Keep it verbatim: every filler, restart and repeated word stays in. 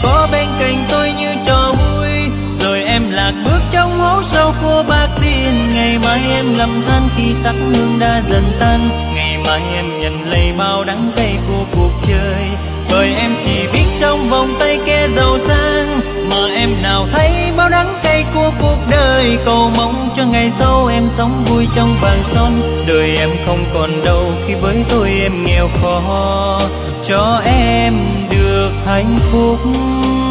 có bên cạnh tôi như trò vui. Rồi em lạc bước trong hố sâu của bạc tiền. Ngày mai em lầm than khi sắc hương đã dần tan. Ngày mai em nhận lấy bao đắng cay của cuộc chơi. Bởi em chỉ biết trong vòng tay kẻ giàu sang, mà em nào thấy bao đắng cay của cuộc đời. Cầu mong cho ngày sau em sống vui trong vàng son. Đời em không còn đâu khi với tôi em nghèo khó. Cho em được hạnh phúc.